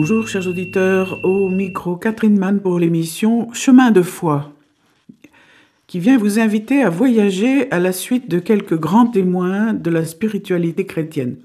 Bonjour chers auditeurs, au micro Catherine Mann pour l'émission Chemin de foi, qui vient vous inviter à voyager à la suite de quelques grands témoins de la spiritualité chrétienne.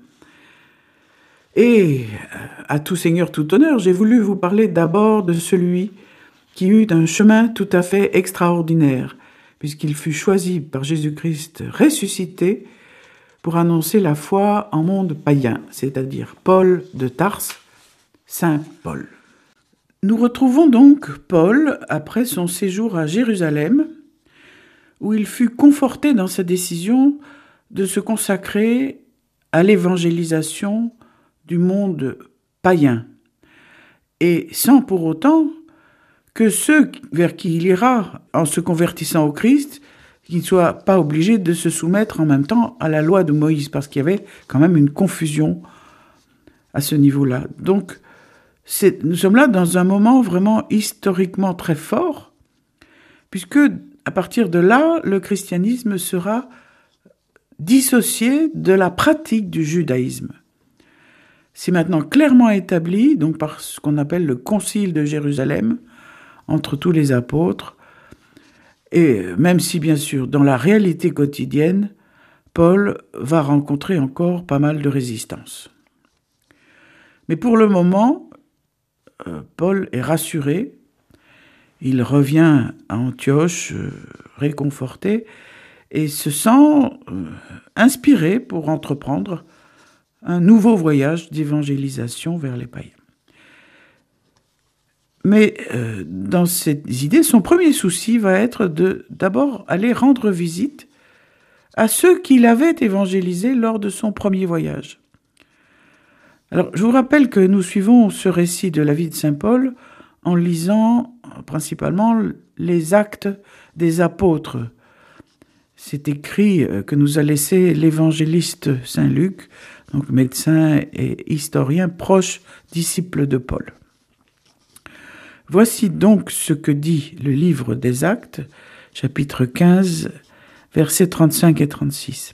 Et à tout seigneur, tout honneur, j'ai voulu vous parler d'abord de celui qui eut un chemin tout à fait extraordinaire, puisqu'il fut choisi par Jésus-Christ ressuscité pour annoncer la foi en monde païen, c'est-à-dire Paul de Tarse, Saint Paul. Nous retrouvons donc Paul après son séjour à Jérusalem, où il fut conforté dans sa décision de se consacrer à l'évangélisation du monde païen, et sans pour autant que ceux vers qui il ira en se convertissant au Christ, qu'ils ne soient pas obligés de se soumettre en même temps à la loi de Moïse, parce qu'il y avait quand même une confusion à ce niveau-là. Donc, nous sommes là dans un moment vraiment historiquement très fort, puisque à partir de là, le christianisme sera dissocié de la pratique du judaïsme. C'est maintenant clairement établi, donc par ce qu'on appelle le concile de Jérusalem, entre tous les apôtres, et même si bien sûr dans la réalité quotidienne, Paul va rencontrer encore pas mal de résistance. Mais pour le moment, Paul est rassuré, il revient à Antioche réconforté et se sent inspiré pour entreprendre un nouveau voyage d'évangélisation vers les païens. Mais dans ces idées, son premier souci va être d'abord aller rendre visite à ceux qu'il avait évangélisés lors de son premier voyage. Alors, je vous rappelle que nous suivons ce récit de la vie de Saint Paul en lisant principalement les Actes des Apôtres. C'est écrit que nous a laissé l'évangéliste Saint Luc, donc médecin et historien proche disciple de Paul. Voici donc ce que dit le livre des Actes, chapitre 15, versets 35 et 36.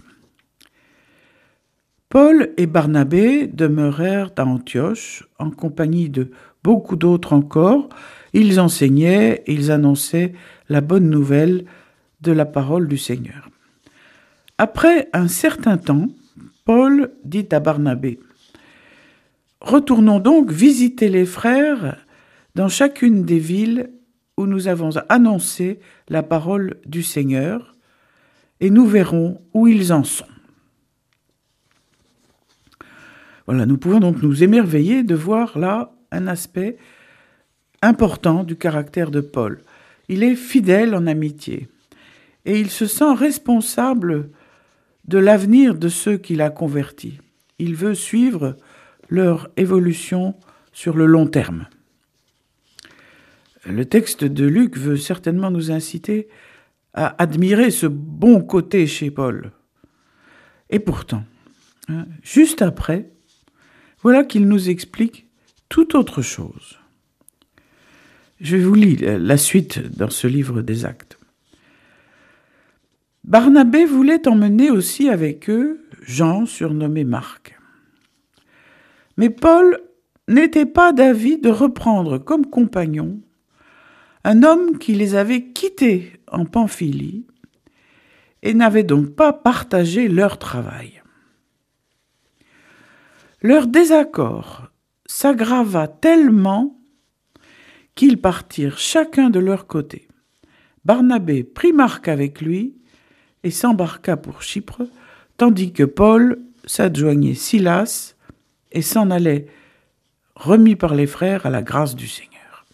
Paul et Barnabé demeurèrent à Antioche en compagnie de beaucoup d'autres encore. Ils enseignaient et ils annonçaient la bonne nouvelle de la parole du Seigneur. Après un certain temps, Paul dit à Barnabé : « Retournons donc visiter les frères dans chacune des villes où nous avons annoncé la parole du Seigneur, et nous verrons où ils en sont. » Voilà, nous pouvons donc nous émerveiller de voir là un aspect important du caractère de Paul. Il est fidèle en amitié et il se sent responsable de l'avenir de ceux qu'il a convertis. Il veut suivre leur évolution sur le long terme. Le texte de Luc veut certainement nous inciter à admirer ce bon côté chez Paul. Et pourtant, juste après, voilà qu'il nous explique tout autre chose. Je vous lis la suite dans ce livre des Actes. Barnabé voulait emmener aussi avec eux Jean, surnommé Marc. Mais Paul n'était pas d'avis de reprendre comme compagnon un homme qui les avait quittés en Pamphylie et n'avait donc pas partagé leur travail. Leur désaccord s'aggrava tellement qu'ils partirent chacun de leur côté. Barnabé prit Marc avec lui et s'embarqua pour Chypre, tandis que Paul s'adjoignait Silas et s'en allait, remis par les frères à la grâce du Seigneur.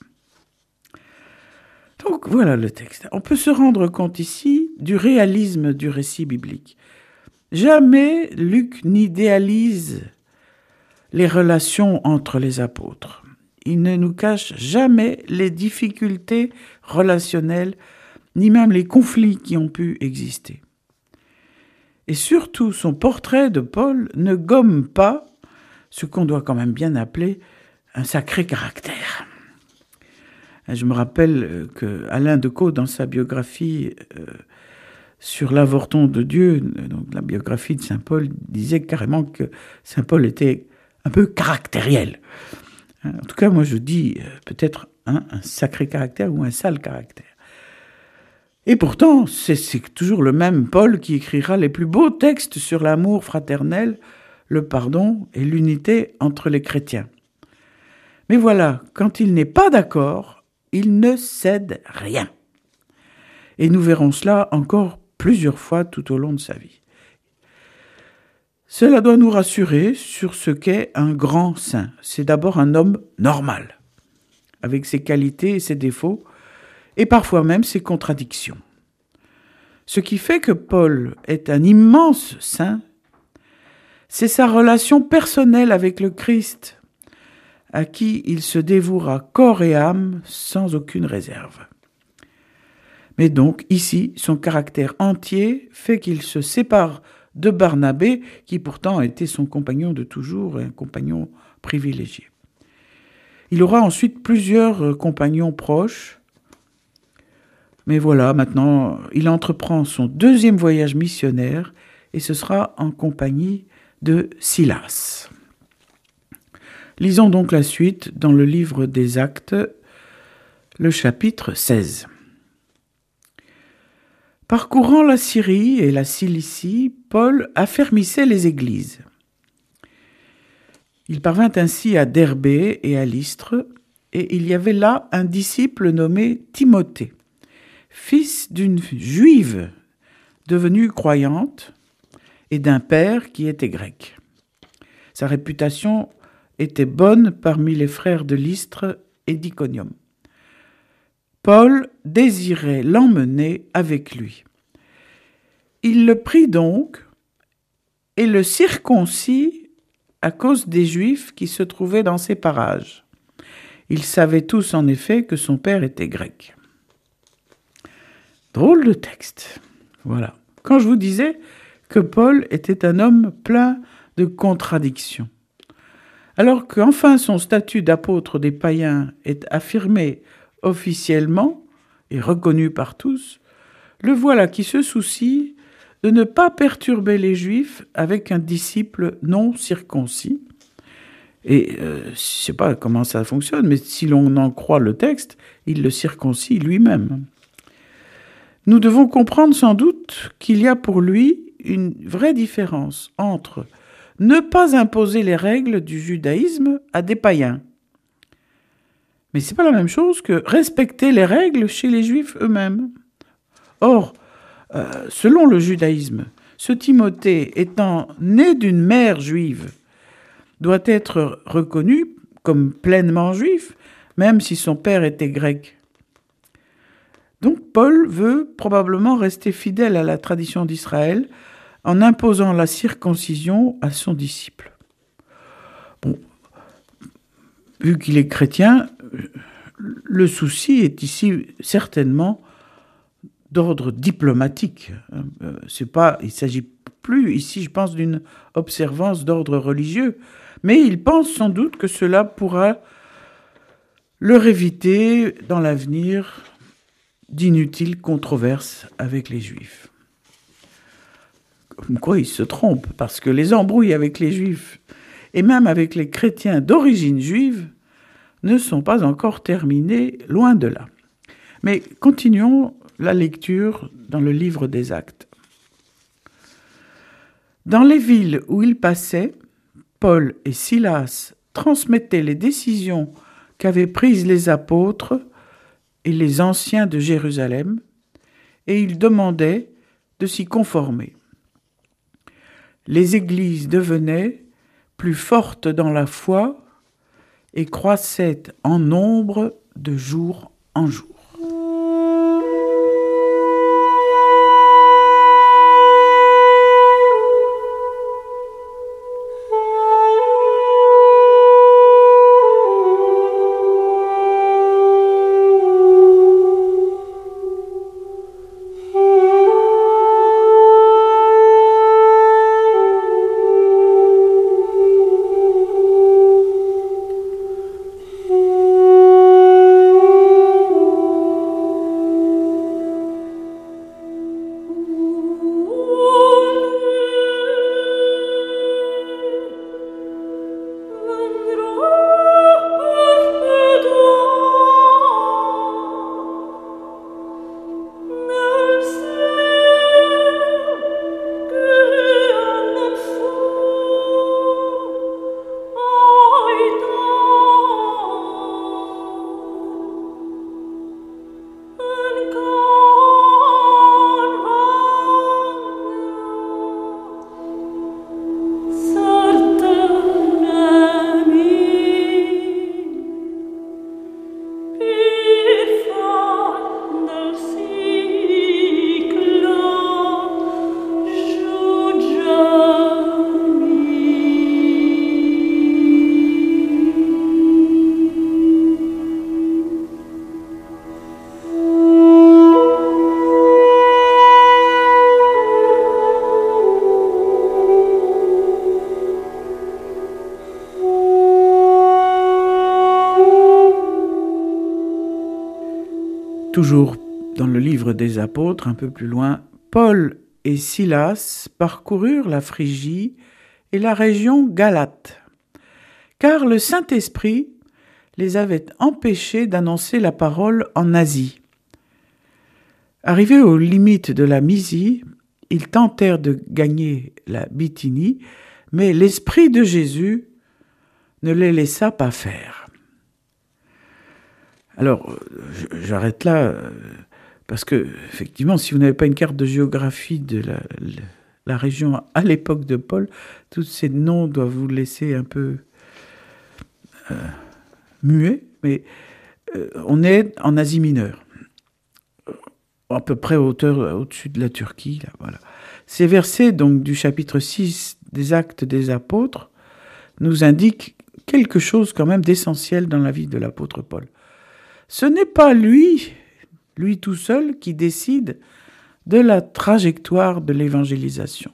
Donc voilà le texte. On peut se rendre compte ici du réalisme du récit biblique. Jamais Luc n'idéalise les relations entre les apôtres. Il ne nous cache jamais les difficultés relationnelles, ni même les conflits qui ont pu exister. Et surtout, son portrait de Paul ne gomme pas ce qu'on doit quand même bien appeler un sacré caractère. Je me rappelle que Alain Decaux, dans sa biographie sur l'avorton de Dieu, donc la biographie de Saint Paul, disait carrément que Saint Paul était un peu caractériel. En tout cas, moi je dis peut-être un sacré caractère ou un sale caractère. Et pourtant, c'est toujours le même Paul qui écrira les plus beaux textes sur l'amour fraternel, le pardon et l'unité entre les chrétiens. Mais voilà, quand il n'est pas d'accord, il ne cède rien. Et nous verrons cela encore plusieurs fois tout au long de sa vie. Cela doit nous rassurer sur ce qu'est un grand saint. C'est d'abord un homme normal, avec ses qualités et ses défauts, et parfois même ses contradictions. Ce qui fait que Paul est un immense saint, c'est sa relation personnelle avec le Christ, à qui il se dévouera corps et âme sans aucune réserve. Mais donc, ici, son caractère entier fait qu'il se sépare de Barnabé, qui pourtant a été son compagnon de toujours et un compagnon privilégié. Il aura ensuite plusieurs compagnons proches, mais voilà, maintenant, il entreprend son deuxième voyage missionnaire et ce sera en compagnie de Silas. Lisons donc la suite dans le livre des Actes, le chapitre 16. Parcourant la Syrie et la Cilicie, Paul affermissait les églises. Il parvint ainsi à Derbé et à Lystre, et il y avait là un disciple nommé Timothée, fils d'une juive devenue croyante et d'un père qui était grec. Sa réputation était bonne parmi les frères de Lystre et d'Iconium. Paul désirait l'emmener avec lui. Il le prit donc et le circoncit à cause des Juifs qui se trouvaient dans ces parages. Ils savaient tous en effet que son père était grec. Drôle de texte. Voilà. Quand je vous disais que Paul était un homme plein de contradictions, alors qu'enfin son statut d'apôtre des païens est affirmé officiellement et reconnu par tous, le voilà qui se soucie de ne pas perturber les Juifs avec un disciple non circoncis. Et je ne sais pas comment ça fonctionne, mais si l'on en croit le texte, il le circoncis lui-même. Nous devons comprendre sans doute qu'il y a pour lui une vraie différence entre ne pas imposer les règles du judaïsme à des païens. Mais ce n'est pas la même chose que respecter les règles chez les Juifs eux-mêmes. Or, selon le judaïsme, ce Timothée étant né d'une mère juive, doit être reconnu comme pleinement juif, même si son père était grec. Donc Paul veut probablement rester fidèle à la tradition d'Israël en imposant la circoncision à son disciple. Bon, vu qu'il est chrétien, le souci est ici certainement d'ordre diplomatique. Il ne s'agit plus ici, je pense, d'une observance d'ordre religieux, mais il pense sans doute que cela pourra leur éviter dans l'avenir d'inutiles controverses avec les Juifs. Comme quoi il se trompe, parce que les embrouilles avec les Juifs, et même avec les chrétiens d'origine juive, ne sont pas encore terminées, loin de là. Mais continuons la lecture dans le livre des Actes. Dans les villes où ils passaient, Paul et Silas transmettaient les décisions qu'avaient prises les apôtres et les anciens de Jérusalem, et ils demandaient de s'y conformer. Les églises devenaient plus fortes dans la foi et croissaient en nombre de jour en jour. Toujours dans le livre des apôtres, un peu plus loin, Paul et Silas parcoururent la Phrygie et la région Galate, car le Saint-Esprit les avait empêchés d'annoncer la parole en Asie. Arrivés aux limites de la Mysie, ils tentèrent de gagner la Bithynie, mais l'Esprit de Jésus ne les laissa pas faire. Alors, j'arrête là, parce que, effectivement, si vous n'avez pas une carte de géographie de la région à l'époque de Paul, tous ces noms doivent vous laisser un peu muet, mais on est en Asie mineure, à peu près au-dessus de la Turquie. Là, voilà. Ces versets donc, du chapitre 6 des Actes des Apôtres nous indiquent quelque chose quand même d'essentiel dans la vie de l'apôtre Paul. Ce n'est pas lui tout seul, qui décide de la trajectoire de l'évangélisation.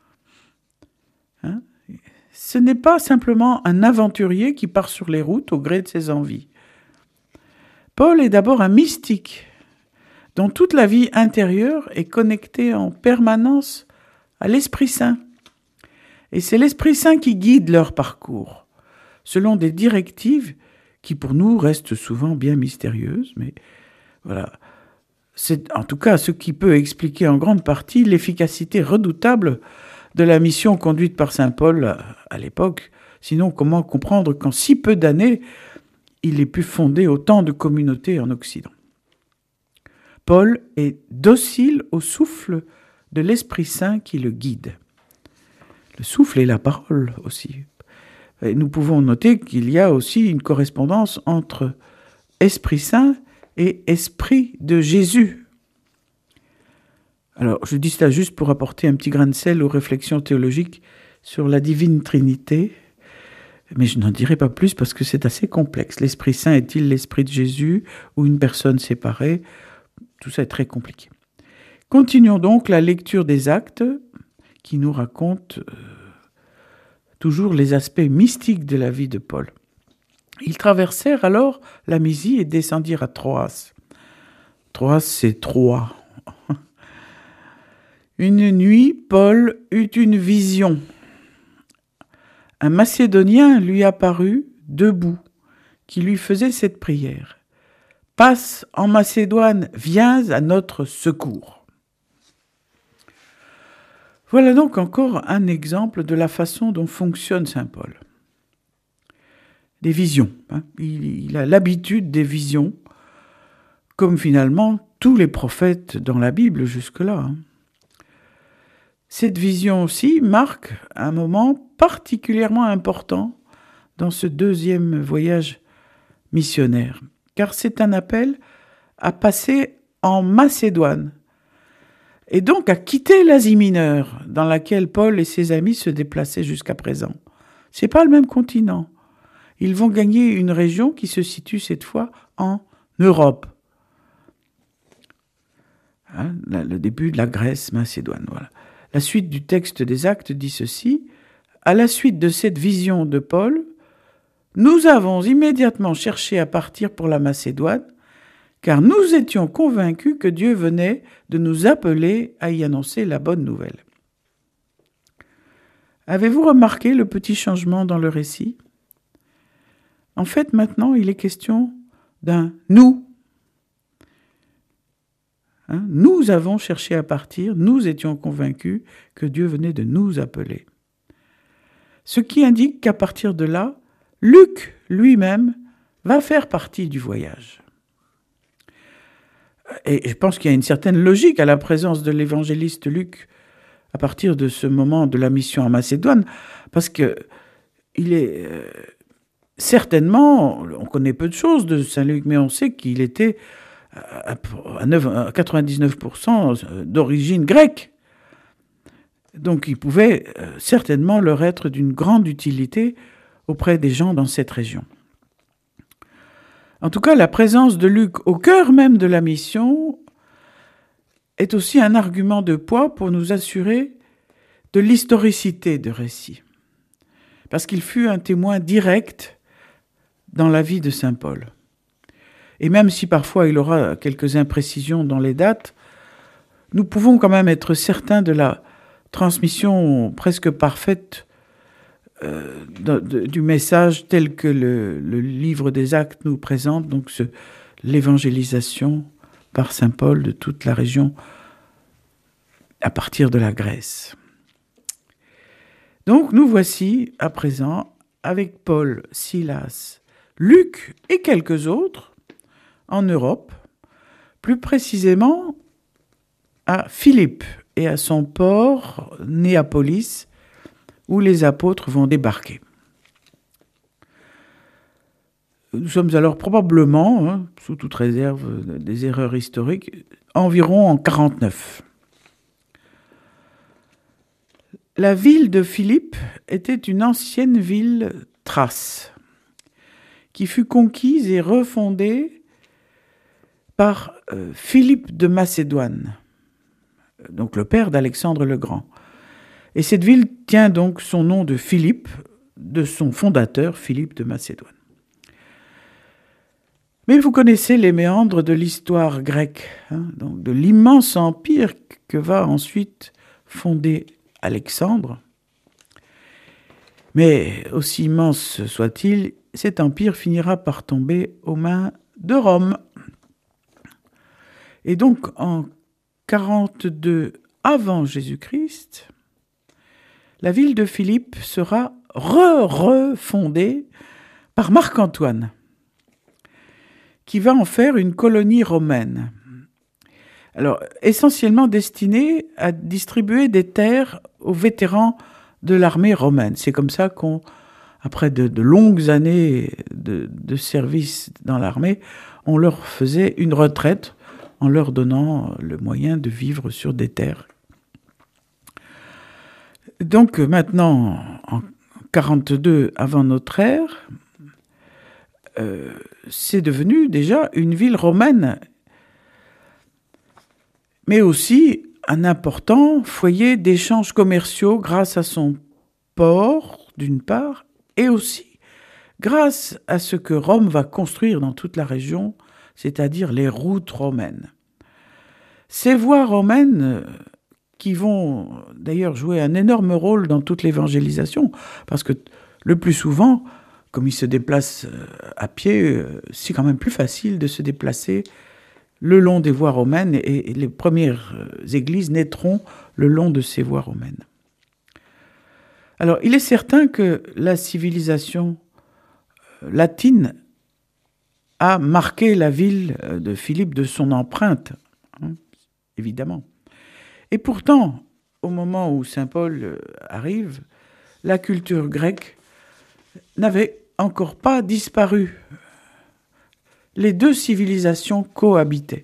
Ce n'est pas simplement un aventurier qui part sur les routes au gré de ses envies. Paul est d'abord un mystique, dont toute la vie intérieure est connectée en permanence à l'Esprit Saint. Et c'est l'Esprit Saint qui guide leur parcours, selon des directives qui pour nous restent souvent bien mystérieuses, mais voilà. C'est en tout cas ce qui peut expliquer en grande partie l'efficacité redoutable de la mission conduite par saint Paul à l'époque. Sinon, comment comprendre qu'en si peu d'années, il ait pu fonder autant de communautés en Occident? Paul est docile au souffle de l'Esprit Saint qui le guide. Le souffle est la parole aussi. Et nous pouvons noter qu'il y a aussi une correspondance entre Esprit Saint et Esprit de Jésus. Alors, je dis cela juste pour apporter un petit grain de sel aux réflexions théologiques sur la divine Trinité, mais je n'en dirai pas plus parce que c'est assez complexe. L'Esprit Saint est-il l'Esprit de Jésus ou une personne séparée? Tout ça est très compliqué. Continuons donc la lecture des Actes qui nous racontent toujours les aspects mystiques de la vie de Paul. Ils traversèrent alors la Mysie et descendirent à Troas. Troas, c'est Troie. Une nuit, Paul eut une vision. Un Macédonien lui apparut, debout, qui lui faisait cette prière. « Passe en Macédoine, viens à notre secours. » Voilà donc encore un exemple de la façon dont fonctionne saint Paul. Des visions. Il a l'habitude des visions, comme finalement tous les prophètes dans la Bible jusque-là. Cette vision aussi marque un moment particulièrement important dans ce deuxième voyage missionnaire, car c'est un appel à passer en Macédoine, et donc à quitter l'Asie mineure, dans laquelle Paul et ses amis se déplaçaient jusqu'à présent. C'est pas le même continent. Ils vont gagner une région qui se situe cette fois en Europe. Le début de la Grèce macédoine. Voilà. La suite du texte des Actes dit ceci. À la suite de cette vision de Paul, nous avons immédiatement cherché à partir pour la Macédoine, car nous étions convaincus que Dieu venait de nous appeler à y annoncer la bonne nouvelle. Avez-vous remarqué le petit changement dans le récit ? En fait, maintenant, il est question d'un « nous ». Nous avons cherché à partir, nous étions convaincus que Dieu venait de nous appeler. Ce qui indique qu'à partir de là, Luc lui-même va faire partie du voyage. Et je pense qu'il y a une certaine logique à la présence de l'évangéliste Luc à partir de ce moment de la mission en Macédoine, parce que il est certainement, on connaît peu de choses de Saint Luc, mais on sait qu'il était à 99% d'origine grecque. Donc il pouvait certainement leur être d'une grande utilité auprès des gens dans cette région. En tout cas, la présence de Luc au cœur même de la mission est aussi un argument de poids pour nous assurer de l'historicité de récit. Parce qu'il fut un témoin direct dans la vie de saint Paul. Et même si parfois il aura quelques imprécisions dans les dates, nous pouvons quand même être certains de la transmission presque parfaite du message tel que le livre des Actes nous présente, donc l'évangélisation par saint Paul de toute la région à partir de la Grèce. Donc nous voici à présent avec Paul, Silas, Luc et quelques autres en Europe, plus précisément à Philippe et à son port Néapolis, où les apôtres vont débarquer. Nous sommes alors probablement, sous toute réserve des erreurs historiques, environ en 49. La ville de Philippe était une ancienne ville thrace, qui fut conquise et refondée par Philippe de Macédoine, donc le père d'Alexandre le Grand. Et cette ville tient donc son nom de Philippe, de son fondateur, Philippe de Macédoine. Mais vous connaissez les méandres de l'histoire grecque, donc de l'immense empire que va ensuite fonder Alexandre. Mais aussi immense soit-il, cet empire finira par tomber aux mains de Rome. Et donc en 42 avant Jésus-Christ, la ville de Philippe sera refondée par Marc-Antoine, qui va en faire une colonie romaine. Alors, essentiellement destinée à distribuer des terres aux vétérans de l'armée romaine. C'est comme ça après de longues années de service dans l'armée, on leur faisait une retraite en leur donnant le moyen de vivre sur des terres. Donc maintenant, en 42 avant notre ère, c'est devenu déjà une ville romaine, mais aussi un important foyer d'échanges commerciaux grâce à son port, d'une part, et aussi grâce à ce que Rome va construire dans toute la région, c'est-à-dire les routes romaines. Ces voies romaines qui vont d'ailleurs jouer un énorme rôle dans toute l'évangélisation, parce que le plus souvent, comme ils se déplacent à pied, c'est quand même plus facile de se déplacer le long des voies romaines, et les premières églises naîtront le long de ces voies romaines. Alors, il est certain que la civilisation latine a marqué la ville de Philippe de son empreinte, évidemment. Et pourtant, au moment où saint Paul arrive, la culture grecque n'avait encore pas disparu. Les deux civilisations cohabitaient.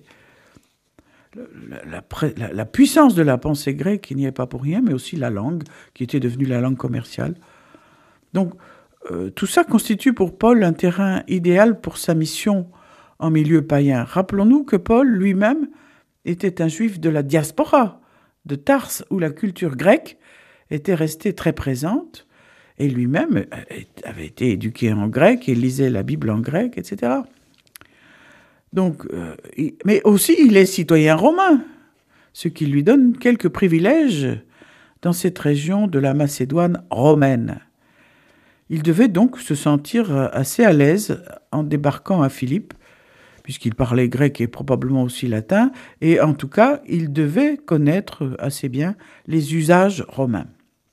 La puissance de la pensée grecque, il n'y est pas pour rien, mais aussi la langue, qui était devenue la langue commerciale. Donc, tout ça constitue pour Paul un terrain idéal pour sa mission en milieu païen. Rappelons-nous que Paul lui-même était un juif de la diaspora, de Tarse, où la culture grecque était restée très présente, et lui-même avait été éduqué en grec et lisait la Bible en grec, etc. Donc, mais aussi, il est citoyen romain, ce qui lui donne quelques privilèges dans cette région de la Macédoine romaine. Il devait donc se sentir assez à l'aise en débarquant à Philippe, puisqu'il parlait grec et probablement aussi latin, et en tout cas, il devait connaître assez bien les usages romains.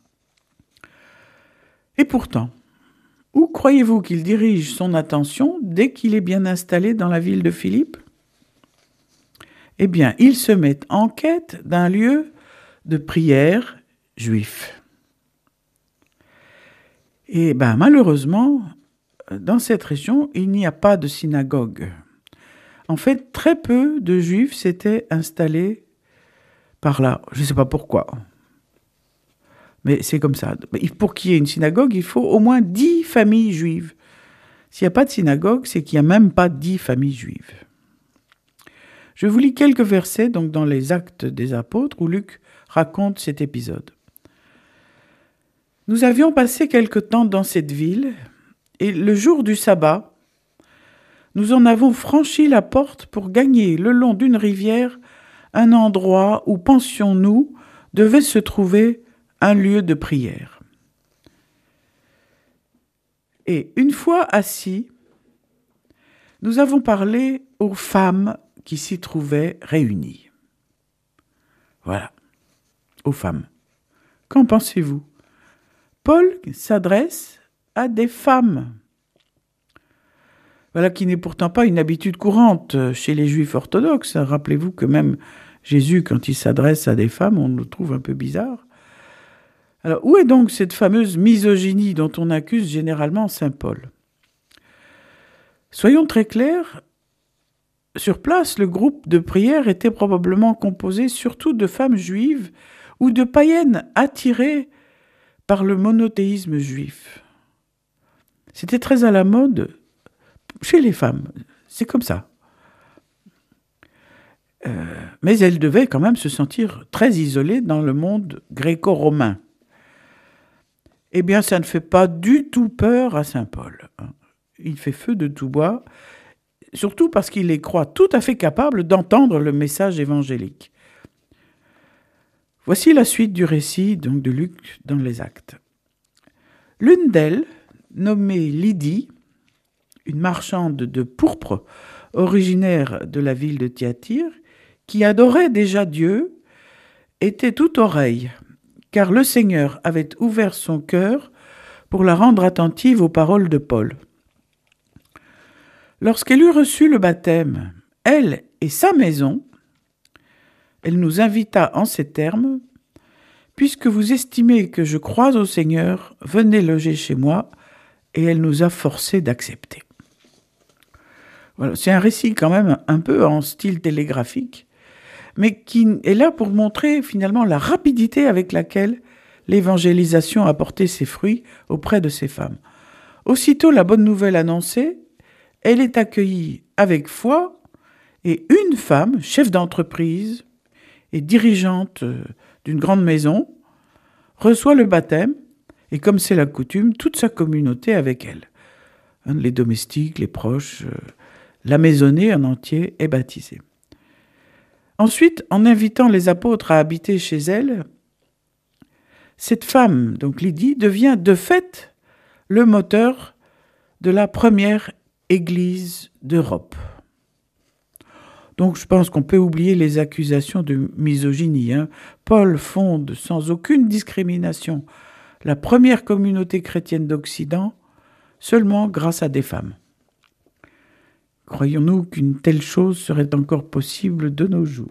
Et pourtant, où croyez-vous qu'il dirige son attention dès qu'il est bien installé dans la ville de Philippe ? Eh bien, il se met en quête d'un lieu de prière juif. Et malheureusement, dans cette région, il n'y a pas de synagogue. En fait, très peu de juifs s'étaient installés par là. Je ne sais pas pourquoi. Mais c'est comme ça. Pour qu'il y ait une synagogue, il faut au moins 10 familles juives. S'il n'y a pas de synagogue, c'est qu'il n'y a même pas 10 familles juives. Je vous lis quelques versets donc, dans les Actes des Apôtres où Luc raconte cet épisode. « Nous avions passé quelque temps dans cette ville, et le jour du sabbat, nous en avons franchi la porte pour gagner le long d'une rivière un endroit où, pensions-nous, devait se trouver un lieu de prière. Et une fois assis, nous avons parlé aux femmes qui s'y trouvaient réunies. Voilà, aux femmes. Qu'en pensez-vous ? Paul s'adresse à des femmes. Voilà qui n'est pourtant pas une habitude courante chez les Juifs orthodoxes. Rappelez-vous que même Jésus, quand il s'adresse à des femmes, on le trouve un peu bizarre. Alors, où est donc cette fameuse misogynie dont on accuse généralement saint Paul ? Soyons très clairs, sur place, le groupe de prière était probablement composé surtout de femmes juives ou de païennes attirées par le monothéisme juif. C'était très à la mode chez les femmes, c'est comme ça. Mais elles devaient quand même se sentir très isolées dans le monde gréco-romain. Eh bien, ça ne fait pas du tout peur à saint Paul. Il fait feu de tout bois, surtout parce qu'il les croit tout à fait capables d'entendre le message évangélique. Voici la suite du récit donc, de Luc dans les Actes. L'une d'elles, nommée Lydie, une marchande de pourpre originaire de la ville de Thyatire, qui adorait déjà Dieu, était toute oreille, car le Seigneur avait ouvert son cœur pour la rendre attentive aux paroles de Paul. Lorsqu'elle eut reçu le baptême, elle et sa maison, elle nous invita en ces termes : « Puisque vous estimez que je crois au Seigneur, venez loger chez moi. » Et elle nous a forcés d'accepter. Voilà, c'est un récit quand même un peu en style télégraphique, mais qui est là pour montrer finalement la rapidité avec laquelle l'évangélisation a porté ses fruits auprès de ces femmes. Aussitôt la bonne nouvelle annoncée, elle est accueillie avec foi et une femme, chef d'entreprise et dirigeante d'une grande maison, reçoit le baptême et comme c'est la coutume, toute sa communauté avec elle. Les domestiques, les proches, la maisonnée en entier est baptisée. Ensuite, en invitant les apôtres à habiter chez elle, cette femme, donc Lydie, devient de fait le moteur de la première église d'Europe. Donc je pense qu'on peut oublier les accusations de misogynie. Paul fonde sans aucune discrimination la première communauté chrétienne d'Occident seulement grâce à des femmes. Croyons-nous qu'une telle chose serait encore possible de nos jours ?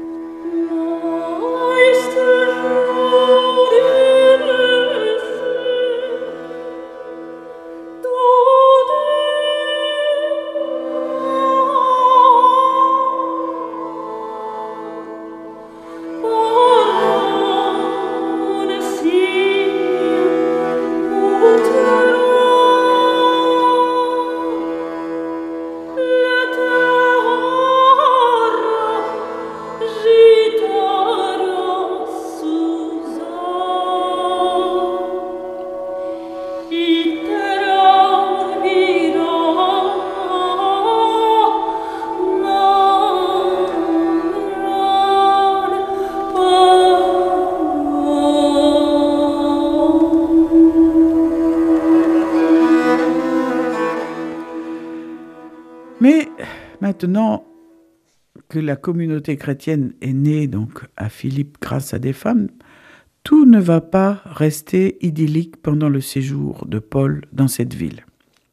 Mais maintenant que la communauté chrétienne est née donc à Philippe grâce à des femmes, tout ne va pas rester idyllique pendant le séjour de Paul dans cette ville.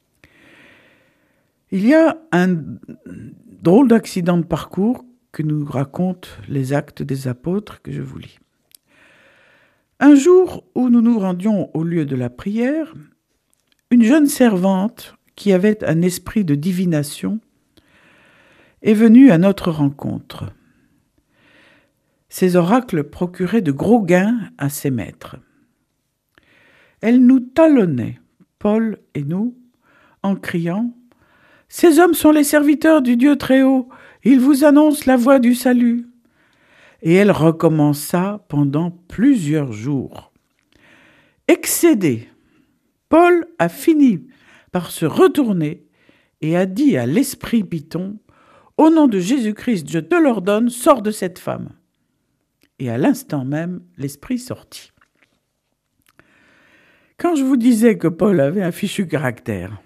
Il y a un drôle d'accident de parcours que nous racontent les Actes des Apôtres que je vous lis. Un jour où nous nous rendions au lieu de la prière, une jeune servante qui avait un esprit de divination est venue à notre rencontre. Ces oracles procuraient de gros gains à ses maîtres. Elle nous talonnait, Paul et nous, en criant « Ces hommes sont les serviteurs du Dieu Très-Haut, ils vous annoncent la voie du salut. » Et elle recommença pendant plusieurs jours. Excédé, Paul a fini par se retourner et a dit à l'esprit python, « Au nom de Jésus-Christ, je te l'ordonne, sors de cette femme. » Et à l'instant même, l'esprit sortit. Quand je vous disais que Paul avait un fichu caractère,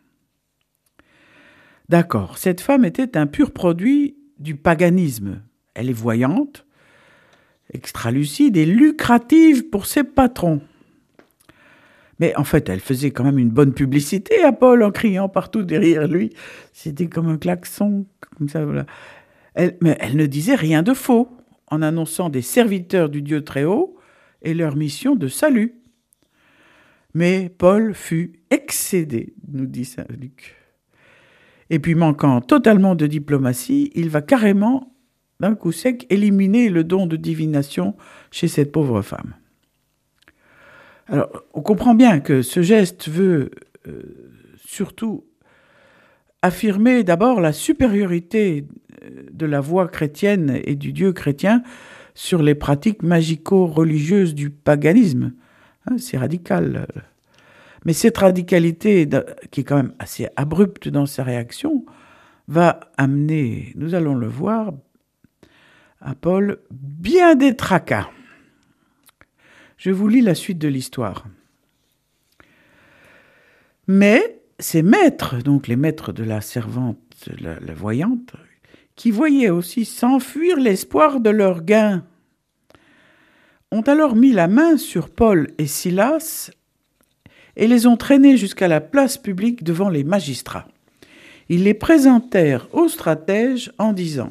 d'accord, cette femme était un pur produit du paganisme. Elle est voyante, extralucide et lucrative pour ses patrons. Mais en fait, elle faisait quand même une bonne publicité à Paul en criant partout derrière lui. C'était comme un klaxon, comme ça, voilà. Mais elle ne disait rien de faux en annonçant des serviteurs du Dieu Très-Haut et leur mission de salut. Mais Paul fut excédé, nous dit saint Luc. Et puis, manquant totalement de diplomatie, il va carrément, d'un coup sec, éliminer le don de divination chez cette pauvre femme. Alors, on comprend bien que ce geste veut surtout affirmer d'abord la supériorité de la voie chrétienne et du Dieu chrétien sur les pratiques magico-religieuses du paganisme. C'est radical. Mais cette radicalité, qui est quand même assez abrupte dans sa réaction, va amener, nous allons le voir, à Paul bien des tracas. Je vous lis la suite de l'histoire. Mais ces maîtres, donc les maîtres de la servante, la voyante, qui voyaient aussi s'enfuir l'espoir de leur gain, ont alors mis la main sur Paul et Silas et les ont traînés jusqu'à la place publique devant les magistrats. Ils les présentèrent aux stratèges en disant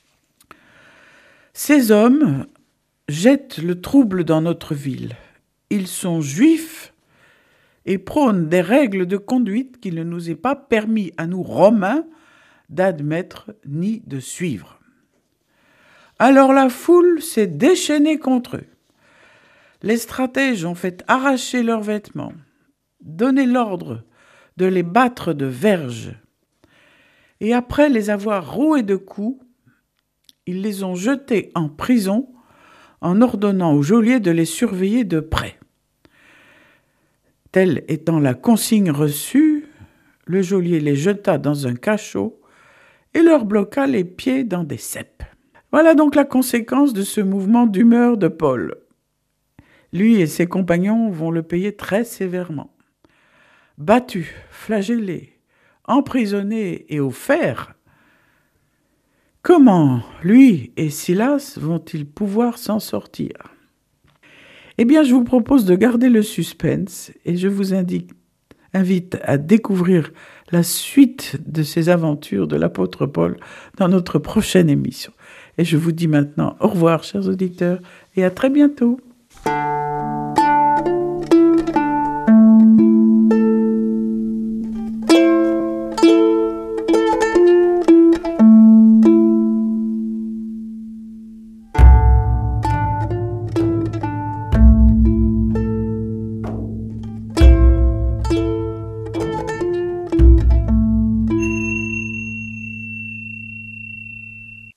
« Ces hommes jettent le trouble dans notre ville. Ils sont juifs et prônent des règles de conduite qu'il ne nous est pas permis à nous Romains d'admettre ni de suivre. » Alors la foule s'est déchaînée contre eux. Les stratèges ont fait arracher leurs vêtements, donné l'ordre de les battre de verges. Et après les avoir roués de coups, ils les ont jetés en prison en ordonnant au geôlier de les surveiller de près. Telle étant la consigne reçue, le geôlier les jeta dans un cachot et leur bloqua les pieds dans des ceps. Voilà donc la conséquence de ce mouvement d'humeur de Paul. Lui et ses compagnons vont le payer très sévèrement. Battus, flagellés, emprisonnés et au fer, comment lui et Silas vont-ils pouvoir s'en sortir ? Eh bien, je vous propose de garder le suspense et je vous invite à découvrir la suite de ces aventures de l'apôtre Paul dans notre prochaine émission. Et je vous dis maintenant au revoir, chers auditeurs, et à très bientôt.